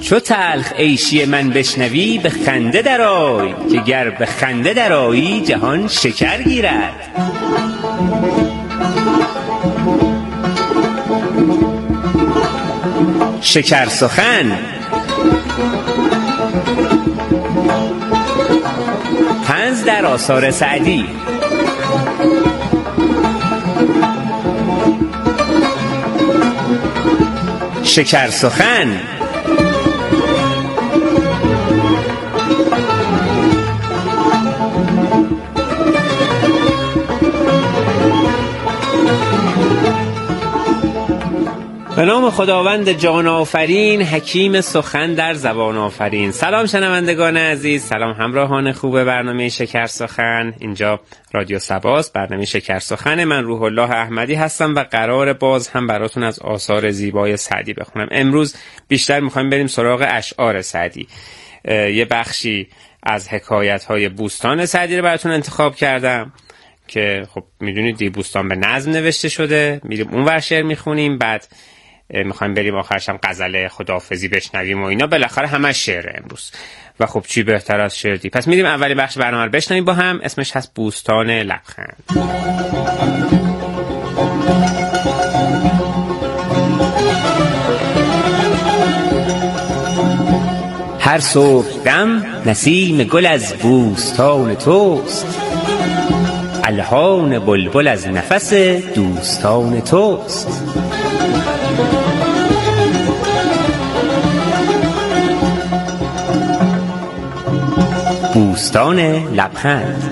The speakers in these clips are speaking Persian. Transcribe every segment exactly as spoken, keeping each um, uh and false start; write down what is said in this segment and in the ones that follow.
چو تلخ عیشی من بشنوی به خنده درآی، که گر به خنده درآیی جهان شکر گیرد. شکر سخن طنز در آثار سعدی. شکر سخن به نام خداوند جان آفرین، حکیم سخن در زبان آفرین. سلام شنوندگان عزیز، سلام همراهان خوب برنامه شکر سخن. اینجا رادیو سباست، برنامه شکر سخن. من روح الله احمدی هستم و قرار باز هم براتون از آثار زیبای سعدی بخونم. امروز بیشتر میخوایم بریم سراغ اشعار سعدی. یه بخشی از حکایت‌های بوستان سعدی رو براتون انتخاب کردم که خب میدونید دی بوستان به نظم نوشته شده. میریم اون ور شعر میخونیم، بعد میخوایم بریم آخرش هم غزل خداحافظی بشنویم و اینا. بالاخره همش شعر امروز و خب چی بهتر از شعر دی. پس میریم اولی بخش برنامه رو بشنویم با هم. اسمش هست بوستان لبخند. هر صبحدم نسیم گل از بوستان توست، الحان بلبل از نفس دوستان توست. بوستان لبخند.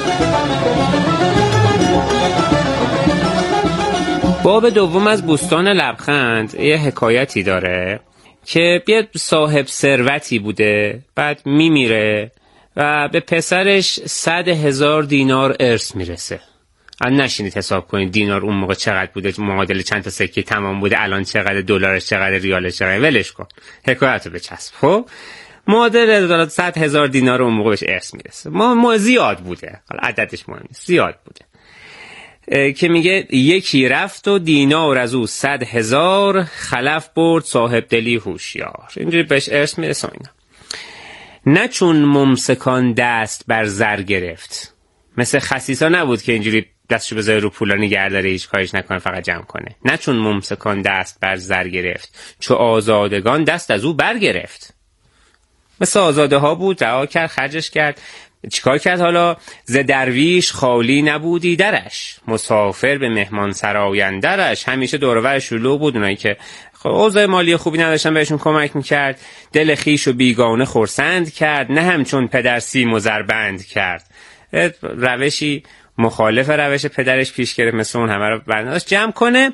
باب دوم از بوستان لبخند یه حکایتی داره که یه صاحب ثروتی بوده، بعد میمیره و به پسرش صد هزار دینار ارث میرسه. الان نشینید حساب کنید دینار اون موقع چقدر بوده، معادل چند تا سکه تمام بوده، الان چقدر، دلارش چقدر، ریالش چقدر. ولش کن، حکایتو بچسب. خب معادل صد هزار دینار اون موقع بهش ارث میرسه. ما ما زیاد بوده، حالا عددش مهم نیست، زیاد بوده. که میگه یکی رفت و دینار از او صد هزار، خلف برد صاحب دلی هوشیار. اینجوری بهش ارث میرسه اینا. نه چون ممسکان دست بر زر گرفت، مثل خسیسا نبود که اینجوری دستشو بذاره رو پولا نگه داره هیچ کاریش نکنه فقط جمع کنه. نه چون ممسکان دست بر زر گرفت، چو آزادگان دست از او بر گرفت. مثل آزاده ها بود، رها کرد، خرجش کرد. چیکار کرد حالا؟ ز درویش خالی نبودی درش، مسافر به مهمان سرای اندرش. همیشه دور و بر شلوغ بود، اونایی که خب اوضاع مالی خوبی نداشتن بهشون کمک میکرد. دل خویش و بیگانه خرسند کرد، نه همچون پدر سیم و زر بند کرد. روشی مخالف روش پدرش پیش گرفت، مثل اون همه رو برداشت جمع کنه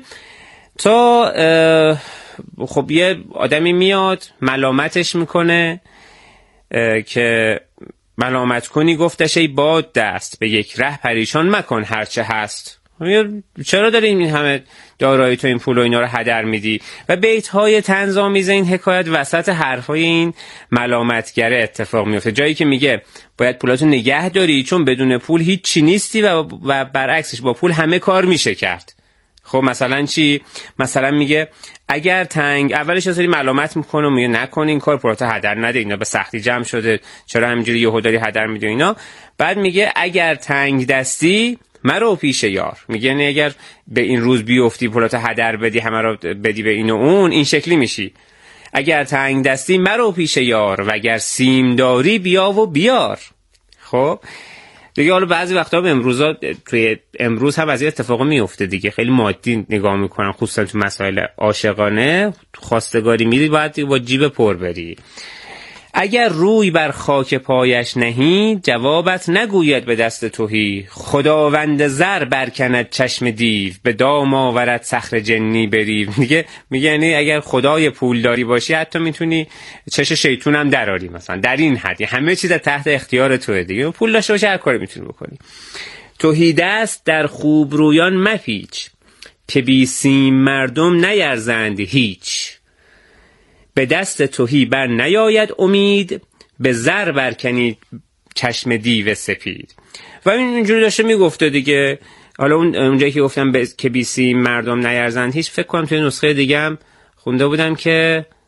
تا خب یه آدمی میاد ملامتش میکنه که ملامت کنی گفتش ای باد دست، به یک ره پریشان مکن هرچه هست. چرا داری این همه دارایی تو این پول و اینا رو هدر میدی؟ و بیت‌های طنزآمیز این حکایت وسط حرفای این ملامتگره اتفاق میفته، جایی که میگه باید پولاتو نگه داری چون بدون پول هیچ چی نیستی و و برعکسش با پول همه کار میشه کرد. خب مثلا چی؟ مثلا میگه اگر تنگ، اولش یه سری ملامت میکنه و میگه نکن این کار، پولاتو هدر نده، اینا به سختی جمع شده، چرا همینجوری یهو داری هدر میدی اینا. بعد میگه اگر تنگ دستی مرو پیش یار. میگه یعنی اگر به این روز بیفتی پولاتو هدر بدی، همه رو بدی به این و اون، این شکلی میشی. اگر تنگ دستی مرو پیش یار، و اگر سیم داری بیا و بیار. خب دیگه حالا بعضی وقتا به امروزا، توی امروز هم از این اتفاقا میفته دیگه، خیلی مادی نگاه میکنن، خصوصا تو مسائل عاشقانه. خواستگاری میری باید با جیب پر بری. اگر روی بر خاک پایش نهی، جوابت نگوید به دست تهی. خداوند زر برکند چشم دیو، به دام آورد صخر جنی بریو. میگه میگه یعنی اگر خدای پولداری باشی حتی میتونی چش شیطون هم دراری، مثلا در این حد همه چیز تحت اختیار توه دیگه. پول داشته باشی هر کاری میتونی بکنی. تهی دست در خوب رویان مپیچ، که بی سیم مردم نیرزند هیچ. به دست تهی بر نیاید امید، به زر برکنید چشم دیو سپید. و اینجوری داشته میگفته دیگه. حالا اون اونجایی که گفتم ب... که بی سیم مردم نیرزند هیچ، فکر کنم توی نسخه دیگه هم خونده بودم که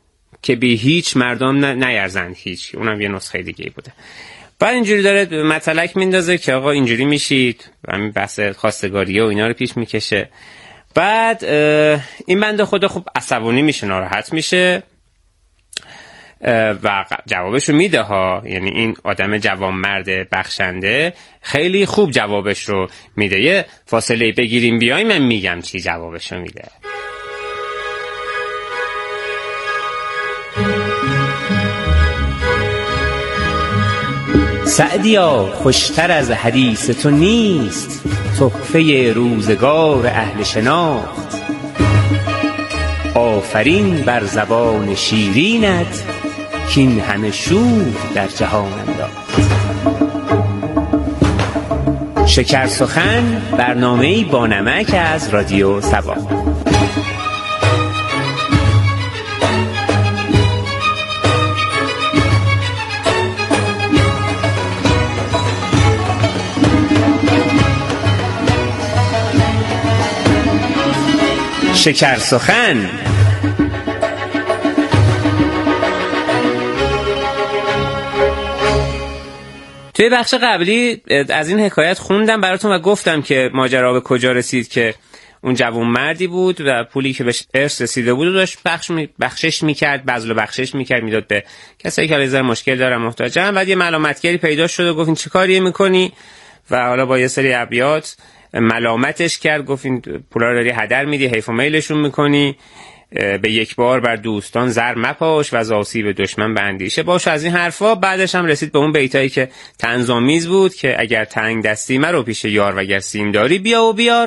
که بی هیچ مردم نیرزند هیچ. اونم یه نسخه دیگه بوده. بعد اینجوری داره مطلق میندازه که آقا اینجوری میشید و همین بحث خواستگاریه و اینا رو پیش میکشه. بعد این بنده خدا خب عصبانی میشه، ناراحت میشه و جوابشو میده ها. یعنی این آدم جوانمرد بخشنده خیلی خوب جوابش رو میده. یه فاصله بگیریم بیایم من میگم چی جوابشو میده. سعدیا خوشتر از حدیث تو نیست، تحفه روزگار اهل شناخت. آفرین بر زبان شیرینت، کین همه شور در جهان انداخت. شکر سخن، برنامه‌ای با نمک از رادیو صبا. شکر سخن. توی بخش قبلی از این حکایت خوندم براتون و گفتم که ماجرا به کجا رسید، که اون جوان مردی بود و پولی که بهش ارث رسیده بود داشت بخش می بخشش میکرد، بذل و بخشش میکرد، میداد به کسایی که لیزر مشکل دارن، محتاجن. بعد یه ملامتگری پیدا شد و گفت این چه کاریه میکنی؟ و حالا با یه سری ابیات ملامتش کرد، گفت این پولا رو داری هدر میدی، حیف و میلشون میکنی، به یک بار بر دوستان زر مپاش و از آسیب دشمن به اندیشه باش. از این حرفا بعدش هم رسید به اون بیتایی که طنزآمیز بود که اگر تنگ دستی مرو پیش یار و اگر سیم داری بیا و بیار.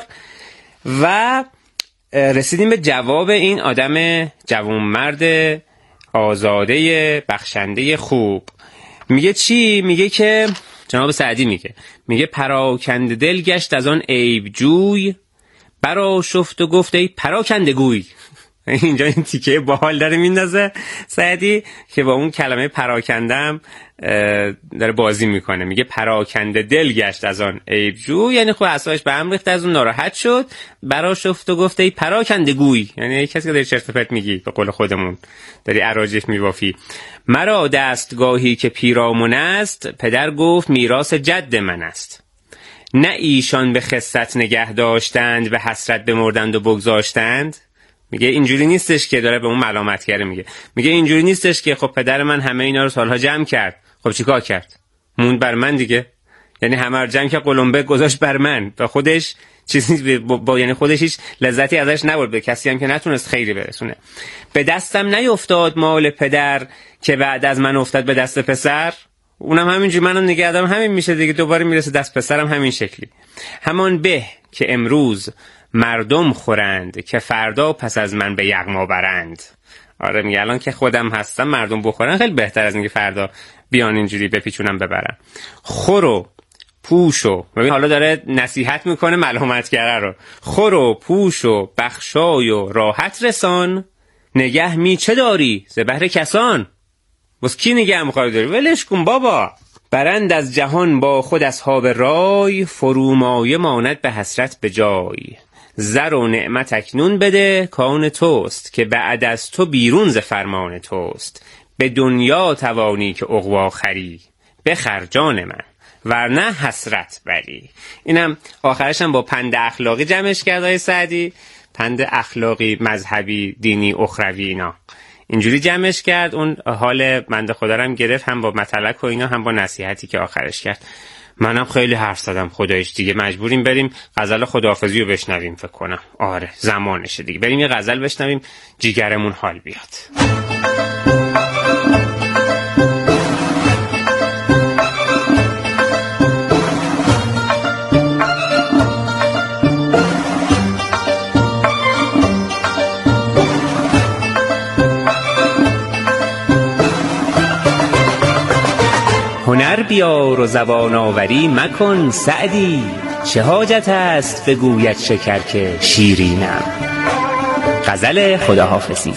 و رسیدیم به جواب این آدم جوانمرد آزاده بخشنده خوب. میگه چی؟ میگه که جناب سعدی میگه میگه پراکنده دل گشت از آن عیب جوی، برا شفت و گفت ای پراکنده گوی. اینجا این تیکه باحال داره میندازه سعدی که با اون کلمه پراکندم داره بازی میکنه. میگه پراکنده دل گشت از آن عیب جوی، یعنی خب اعصابش به هم ریخت، از اون ناراحت شد. برا شفت و گفت ای پراکنده گوی، یعنی کسی که داری چرت و پرت میگی، به قول خودمون داری اراجیف میوافی. مرا دستگاهی که پیرامون است، پدر گفت میراث جد من است. نه ایشان به خست نگه داشتند، به حسرت بمردند و بگذاشتند. میگه اینجوری نیستش که داره به اون ملامتگره میگه میگه اینجوری نیستش که خب پدر من همه اینا رو سالها جمع کرد، خب چیکار کرد؟ موند بر من دیگه. یعنی همه رو جمع که قلمبه گذاشت بر من و خودش چیزی با, با یعنی خودش هیچ لذتی ازش نبرد، به کسی هم که نتونست خیری برسونه. به دستم نیفتاد مال پدر، که بعد از من افتاد به دست پسر. اونم همینجوری منو نگه دارم همین میشه دیگه، دوباره میرسه دست پسرم همین شکلی. همان به که امروز مردم خورند، که فردا پس از من به یغما برند. آره میگه الان که خودم هستم مردم بخورن خیلی بهتر از اینکه فردا بیان اینجوری بپیچونم ببرن. خورو پوشو، ببین حالا داره نصیحت میکنه ملامتگره رو. خورو پوشو بخشای و راحت رسان، نگه می چه داری ز بهر کسان. بس کی نگه میخوای داری؟ ولش کن بابا. برند از جهان با خود اصحاب رای، فرومایه ماند به حسرت به جای. زر و نعمت اکنون بده کان توست، که بعد از تو بیرون ز فرمان توست. به دنیا توانی که عقبا خری، بخر جان من ورنه حسرت بری. اینم آخرش هم با پند اخلاقی جمعش کرد آقای سعدی، پند اخلاقی، مذهبی، دینی، اخروی، اینا اینجوری جمعش کرد. اون حال بنده خدا رو هم گرفت، هم با مطلق و اینا، هم با نصیحتی که آخرش کرد. منم خیلی حرف زدم خدایش دیگه، مجبوریم بریم غزل خداحافظی رو بشنویم. فکر کنم آره زمانشه دیگه، بریم یه غزل بشنویم جیگرمون حال بیاد. هنر بیار و زبان آوری مکن سعدی، چه حاجت است بگوید شکر که شیرینم. غزل خداحافظی.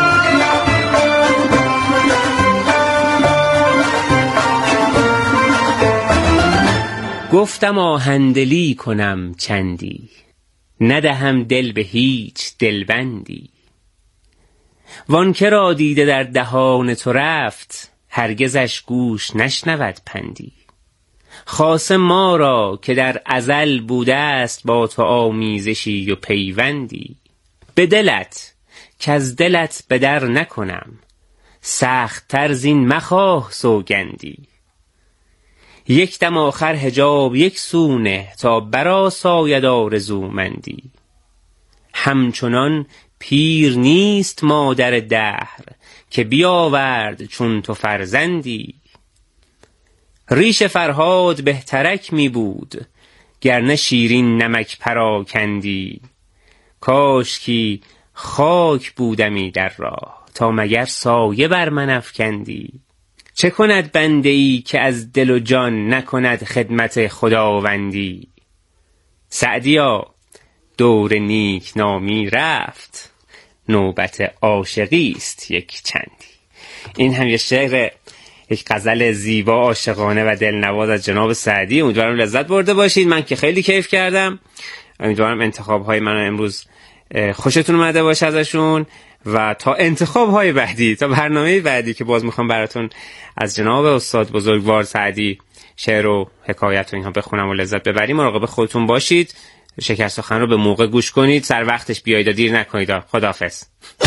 گفتم آهندلی کنم چندی، ندهم دل به هیچ دلبندی. وان که را دیده در دهان تو رفت، هرگزش گوش نشنود پندی. خاص ما را که در ازل بوده است با تو آمیزشی و پیوندی. به دلت که از دلت به در نکنم، سخت تر زین مخواه سوگندی. یک دم آخر حجاب یک سونه، تا برآساید آرزومندی. همچنان پیر نیست مادر دهر، که بیاورد چون تو فرزندی. ریش فرهاد بهترک می بود، گرنه شیرین نمک پراکندی. کاشکی خاک بودمی در راه، تا مگر سایه بر من افکندی. چه کند بنده ای که از دل و جان، نکند خدمت خداوندی. سعدیا دور نیک نامی رفت، نوبت عاشقی است یک چندی. این هم یه شعر، یک غزل زیبا عاشقانه و دلنواز از جناب سعدی. امیدوارم لذت برده باشید. من که خیلی کیف کردم. امیدوارم انتخاب های من امروز خوشتون اومده باشه ازشون، و تا انتخاب های بعدی، تا برنامه بعدی که باز میخوام براتون از جناب استاد بزرگوار سعدی شعر و حکایت و اینها بخونم و لذت ببریم، مراقب خودتون باشید. شکر سخن رو به موقع گوش کنید، سر وقتش بیایید و دیر نکنید. خداحافظ.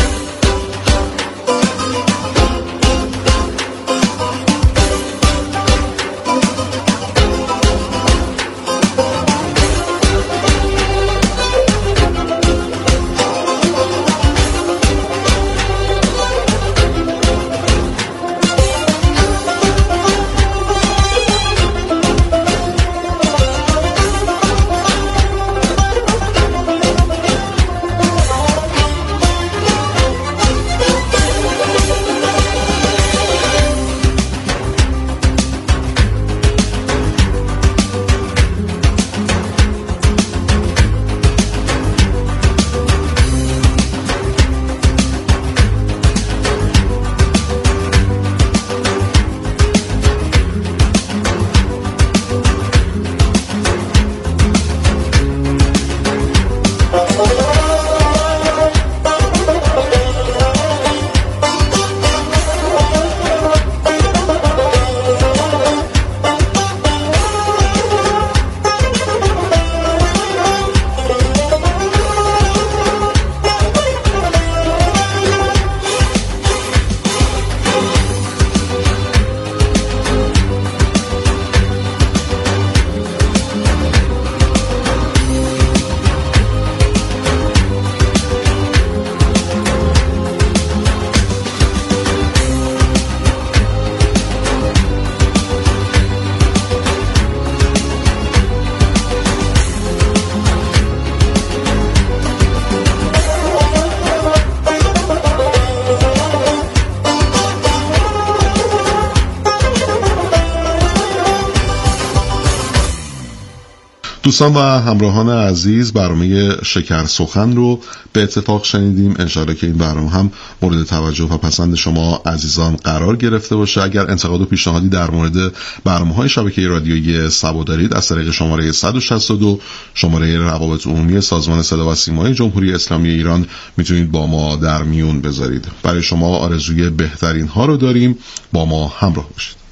دوستان و همراهان عزیز، برنامه شکر سخن رو به اتفاق شنیدیم. انشاءالله که این برنامه هم مورد توجه و پسند شما عزیزان قرار گرفته باشه. اگر انتقاد و پیشنهادی در مورد برنامه‌های شبکه رادیویی سبا دارید، از طریق شماره صد و شصت و دو شماره روابط عمومی سازمان صدا و سیمای جمهوری اسلامی ایران میتونید با ما در میون بذارید. برای شما آرزوی بهترین ها رو داریم. با ما همراه باشید.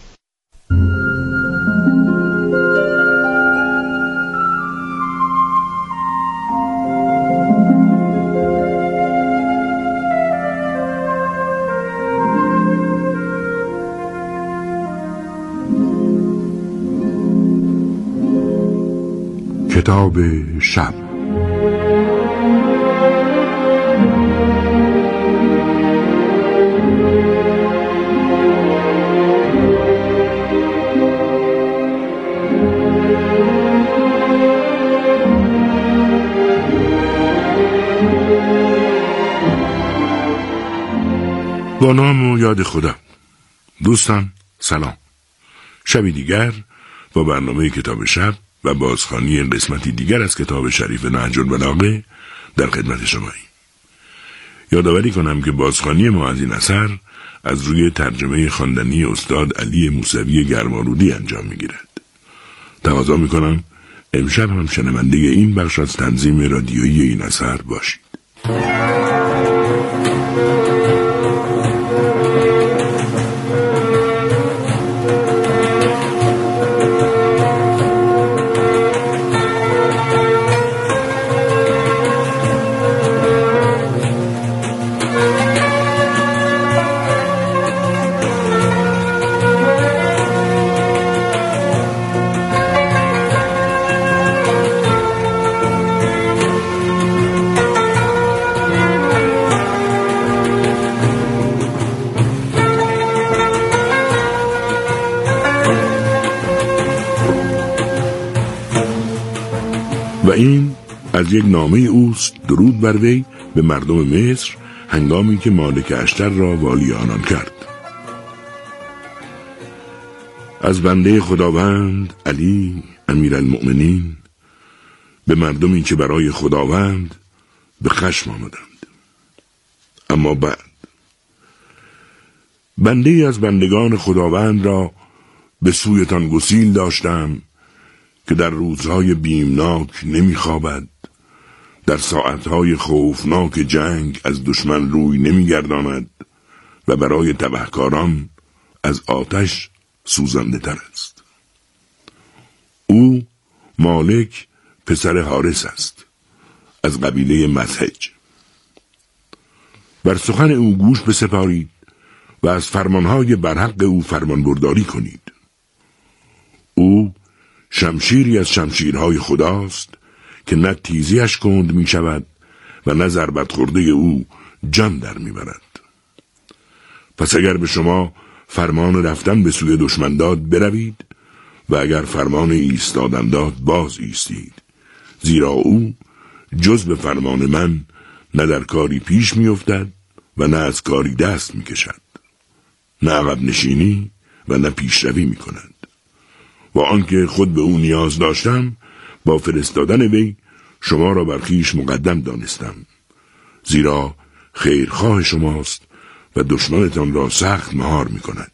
کتاب شب. با نام و یاد خدا. دوستان سلام. شبی دیگر با برنامه کتاب شب و بازخوانی قسمتی دیگر از کتاب شریف نهج البلاغه در خدمت شماییم. یادآوری کنم که بازخوانی ما از این اثر از روی ترجمه خواندنی استاد علی موسوی گرمالودی انجام میگیرد. تقاضا میکنم امشب هم شنونده این بخش از تنظیم رادیویی این اثر باشید. از یک نامه اوست درود بر وی به مردم مصر هنگامی که مالک اشتر را والی آنان کرد. از بنده خداوند علی امیرالمؤمنین به مردمی که برای خداوند به خشم آمدند. اما بعد بنده از بندگان خداوند را به سویتان گسیل داشتم که در روزهای بیمناک نمیخوابد، در ساعتهای خوفناک جنگ از دشمن روی نمیگرداند و برای تبهکاران از آتش سوزنده تر است. او مالک پسر حارس است، از قبیله مزهج. بر سخن او گوش بسپارید و از فرمانهای برحق او فرمان برداری کنید. او شمشیری از شمشیرهای خداست که نه تیزیش کند می شود و نه ضربت خورده او جان در می برد. پس اگر به شما فرمان رفتن به سوی دشمن داد بروید و اگر فرمان ایستادن داد باز ایستید، زیرا او جز به فرمان من نه در کاری پیش می افتد و نه از کاری دست می کشد، نه عقب نشینی و نه پیشروی می کند. و آنکه خود به او نیاز داشتم با فرستادن وی شما را بر خویش مقدم دانستم، زیرا خیرخواه شماست و دشمنتان را سخت مهار می کند.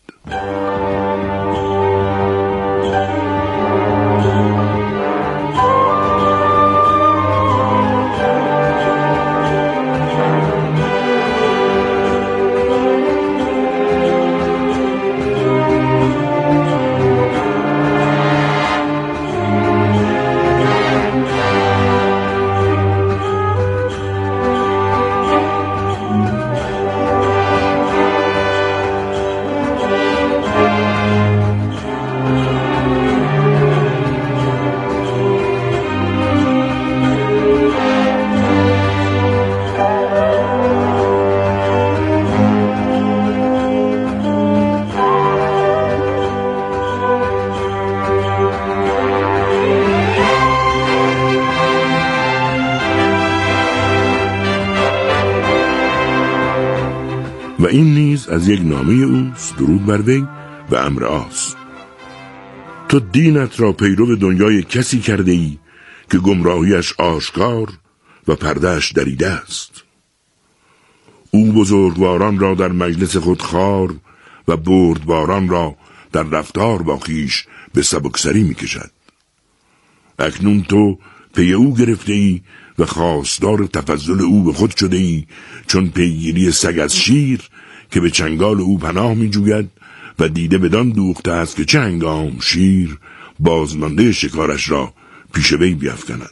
و این نیز از یک نامه اوست درود بر وی و امر آس. تو دینت را پیرو دنیای کسی کرده ای که گمراهیش آشکار و پردهش دریده است. او بزرگواران را در مجلس خود خوار و بردباران را در رفتار با خویش به سبکسری می کشد. اکنون تو پی او گرفته ای و خواستار تفضل او به خود شده ای، چون پیگیری سگ از شیر که به چنگال او پناه می جوید و دیده بدان دوخته است که چه هنگام شیر بازمانده شکارش را پیش وی بیفکند.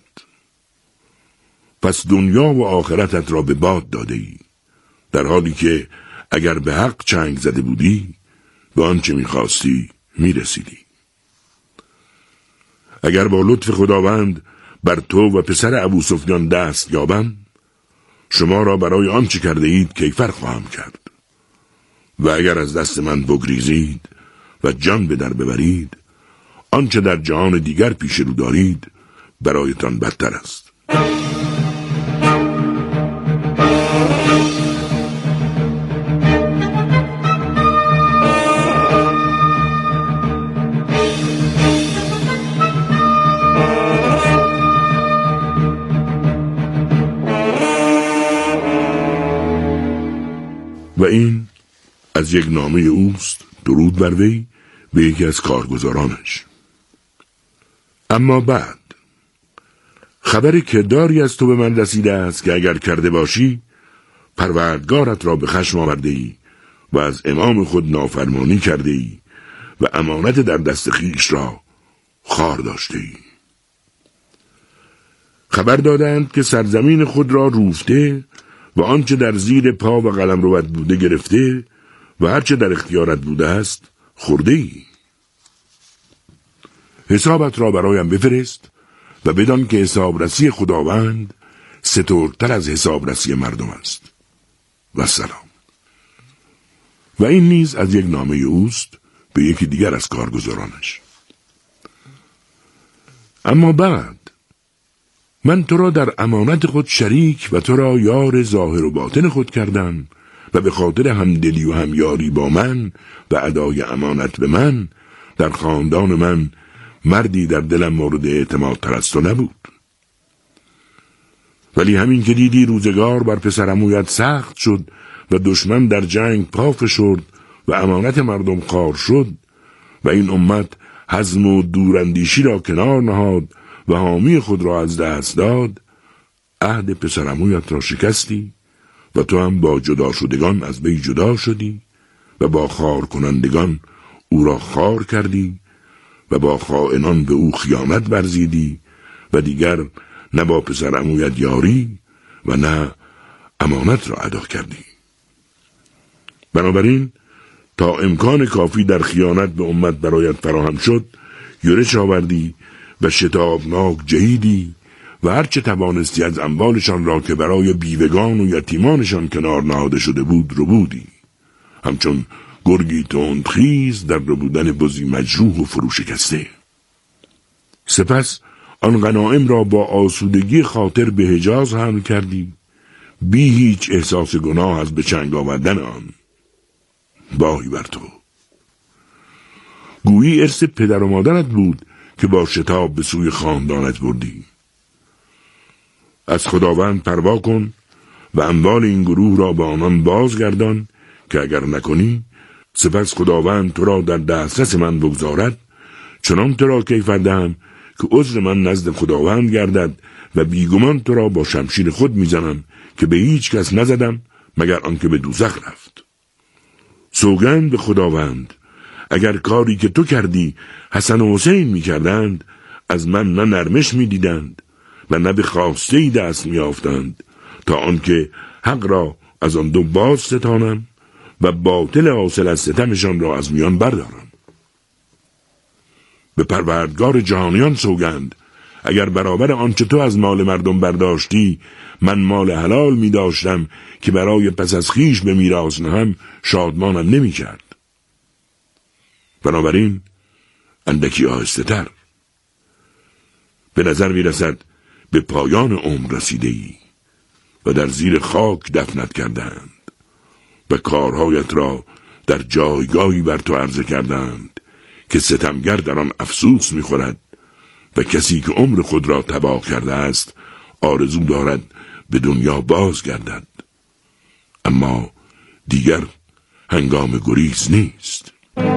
پس دنیا و آخرتت را به باد داده ای، در حالی که اگر به حق چنگ زده بودی به آنچه می خواستی می رسیدی. اگر با لطف خداوند بر تو و پسر ابو سفیان دست یابم، شما را برای آنچه کرده اید کیفر خواهم کرد. و اگر از دست من بگریزید و جان به در ببرید، آنچه در جهان دیگر پیش رو دارید برایتان بدتر است. و این از یک نامه اوست درود بر وی به یکی از کارگزارانش. اما بعد خبری که داری از تو به من رسیده است که اگر کرده باشی پروردگارت را به خشم آورده ای و از امام خود نافرمانی کرده ای و امانت در دست خویش را خوار داشته ای. خبر دادند که سرزمین خود را روفته و آنچه در زیر پا و قلمروت بوده گرفته و هرچه در اختیارت بوده است خورده ای. حسابت را برایم بفرست و بدان که حسابرسی خداوند سترتر از حسابرسی مردم است. و سلام. و این نیز از یک نامه اوست به یکی دیگر از کارگزارانش. اما بعد من تو را در امانت خود شریک و تو را یار ظاهر و باطن خود کردم و به خاطر همدلی و همیاری با من و ادای امانت به من در خاندان من مردی در دلم مورد اعتماد تر از تو نبود. ولی همین که دیدی روزگار بر پسر عمویت سخت شد و دشمن در جنگ پا فشرد و امانت مردم خوار شد و این امت حزم و دوراندیشی را کنار نهاد و حامی خود را از دست داد، عهد پسر عمویت را شکستی و تو هم با جدا شدگان از وی جدا شدی و با خار کنندگان او را خار کردی و با خائنان به او خیانت ورزیدی و دیگر نه با پسر عمویت یاری و نه امانت را ادا کردی. بنابراین تا امکان کافی در خیانت به امت برایت فراهم شد یورش آوردی و شتابناک جهیدی و هرچه توانستی از اموالشان را که برای بیوگان و یتیمانشان کنار نهاده شده بود رو بودی، همچون گرگی تندخیز در ربودن بزی مجروح و فروشکسته. سپس آن غنایم را با آسودگی خاطر به حجاز حمل کردی بی هیچ احساس گناه از به چنگ آوردن آن. واهی بر تو، گویی ارث پدر و مادرت بود که با شتاب به سوی خاندانت بردی. از خداوند پروا کن و اموال این گروه را به آنان بازگردان که اگر نکنی سپس خداوند تو را در دسترس من بگذارد، چنان تو را کیفر دهم که عذر من نزد خداوند گردد و بیگمان تو را با شمشیر خود میزنم که به هیچ کس نزدم مگر آنکه به دوزخ رفت. سوگند به خداوند اگر کاری که تو کردی حسن و حسین می کردند از من نه نرمش می دیدند و نه به خواسته ای دست می آفتند تا آنکه حق را از آن دو باز ستانم و باطل حاصل از ستمشان را از میان بردارم. به پروردگار جهانیان سوگند اگر برابر آنچه تو از مال مردم برداشتی من مال حلال می داشتم که برای پس از خیش به میراث نهم شادمانم نمی کرد. بنابراین اندکی آهسته تر. به نظر می رسد به پایان عمر رسیده ای و در زیر خاک دفنت کردند و کارهایت را در جایگاهی بر تو عرضه کردند که ستمگر در آن افسوس می خورد و کسی که عمر خود را تباه کرده است آرزو دارد به دنیا باز گردد، اما دیگر هنگام گریز نیست.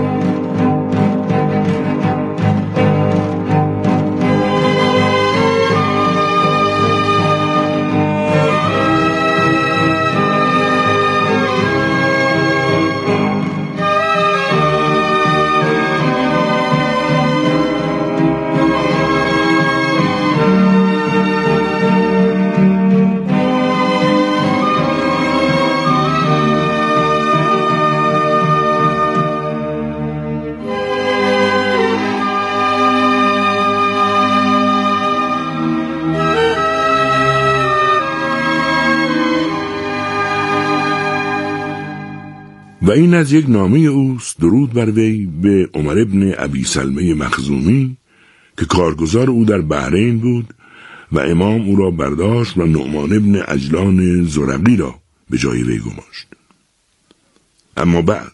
و این از یک نامه اوست، درود بر وی، به عمر ابن ابی سلمه مخزومی که کارگزار او در بحرین بود و امام او را برداشت و نعمان ابن عجلان زرقی را به جای وی گماشت. اما بعد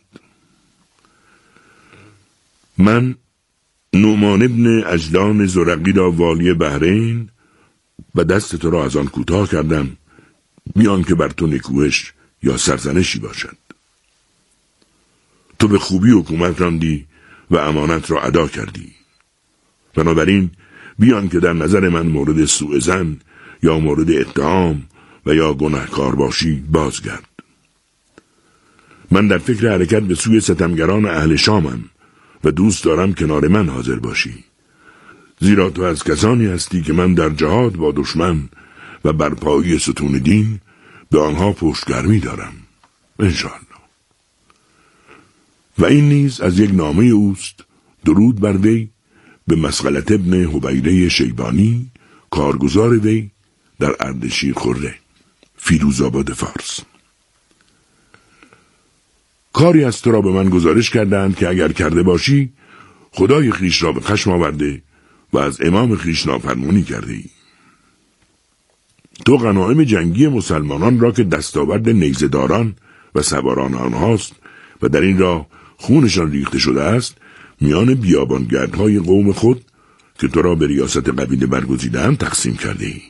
من نعمان ابن عجلان زرقی را والی بحرین و دست تو را از آن کوتاه کردم بیان که بر تو نکوهش یا سرزنشی باشد. تو به خوبی حکومت راندی و امانت را ادا کردی. بنابراین بیان که در نظر من مورد سوء ظن یا مورد اتهام و یا گناهکار باشی بازگرد. من در فکر حرکت به سوی ستمگران اهل شامم و دوست دارم کنار من حاضر باشی، زیرا تو از کسانی هستی که من در جهاد با دشمن و برپایی ستون دین به آنها پشتگرمی دارم انشاءالله. و این نیز از یک نامه اوست، درود بر وی، به مسغلة ابن حبیره شیبانی کارگزار وی در اردشیر خره فیروزآباد فارس. کاری از تو را به من گزارش کردند که اگر کرده باشی خدای خیش را به خشم آورده و از امام خیش نافرمانی کرده ای. تو غنایم جنگی مسلمانان را که دستاورد نیزه‌داران و سواران آنهاست و در این راه خونشان ریخته شده است میان بیابانگردهای قوم خود که تو را به ریاست قبیله برگزیده‌اند تقسیم کرده ای.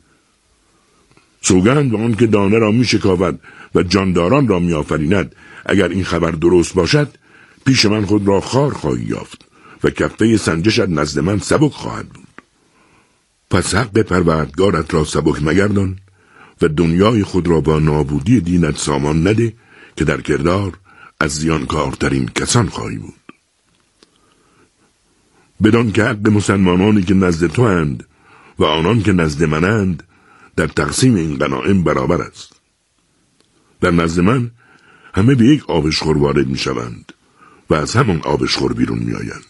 سوگند به آن که دانه را می شکاود و جانداران را می آفریند، اگر این خبر درست باشد پیش من خود را خار خواهی یافت و کفه سنجشت نزد من سبک خواهد بود. پس حق پروردگارت را سبک مگردان و دنیای خود را با نابودی دینت سامان نده که در کردار از زیانکارترین کسان خواهی بود. بدان که حق مسلمانانی که نزد تو اند و آنان که نزد منند در تقسیم این غنایم برابر است. در نزد من همه به یک آبشخور وارد می شوند و از همان آبشخور بیرون می آیند.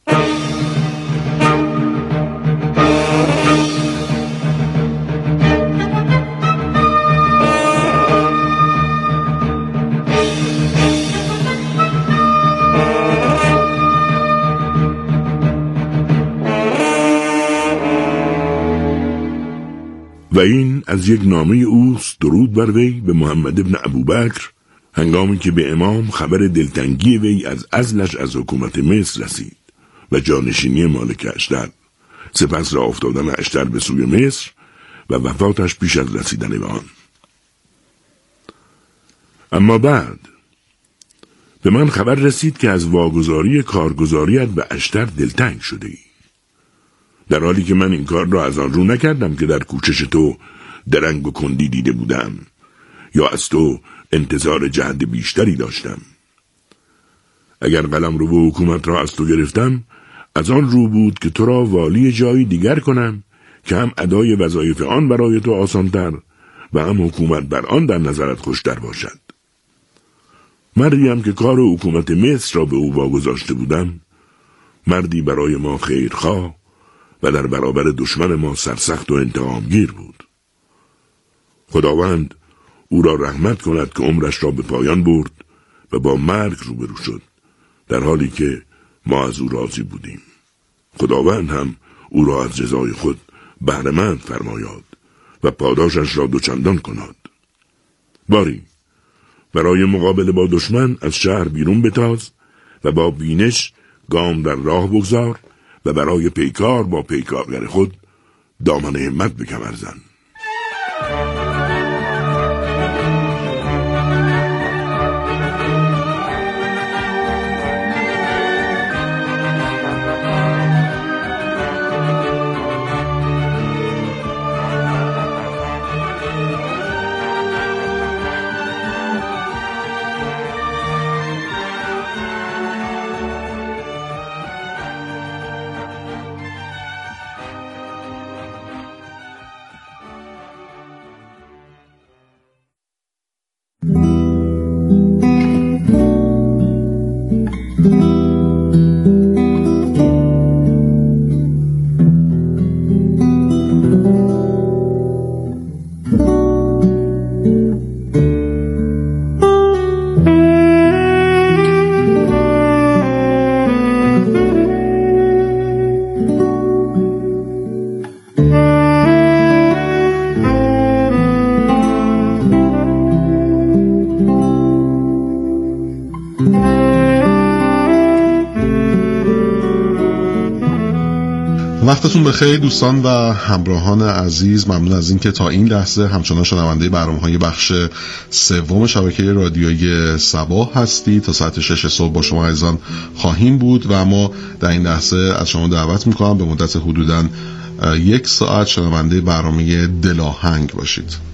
و این از یک نامه اوست درود بر وی به محمد ابن ابوبکر هنگامی که به امام خبر دلتنگی وی از عزلش از حکومت مصر رسید و جانشینی مالک اشتر، سپس را افتادن اشتر به سوی مصر و وفاتش پیش از رسیدن به آن. اما بعد به من خبر رسید که از واگذاری کارگزاریت به اشتر دلتنگ شده ای، در حالی که من این کار را از آن رو نکردم که در کوشش تو درنگ و کندی دیده بودم یا از تو انتظار جهد بیشتری داشتم. اگر قلم رو به حکومت را از تو گرفتم از آن رو بود که تو را والی جایی دیگر کنم که هم ادای وظایف آن برای تو آسانتر و هم حکومت بر آن در نظرت خوشتر باشد. مردی هم که کار حکومت مصر را به او واگذاشته بودم، مردی برای ما خیرخواه و در برابر دشمن ما سرسخت و انتقامگیر بود. خداوند او را رحمت کند که عمرش را به پایان برد و با مرگ روبرو شد، در حالی که ما از او راضی بودیم. خداوند هم او را از جزای خود بهره‌مند فرماید و پاداشش را دوچندان کند. باری برای مقابله با دشمن از شهر بیرون بتاز و با بینش گام در راه بگذار و برای پیکار با پیکارگر خود دامن همت به کمر زن. وقتتون بخیر دوستان و همراهان عزیز. ممنون از این که تا این لحظه همچنان شنونده برنامه‌های بخش سوم شبکه رادیویی صباح هستید. تا ساعت شش صبح با شما عزیزان خواهیم بود و اما در این لحظه از شما دعوت میکنم به مدت حدوداً یک ساعت شنونده برنامه دلاهنگ باشید.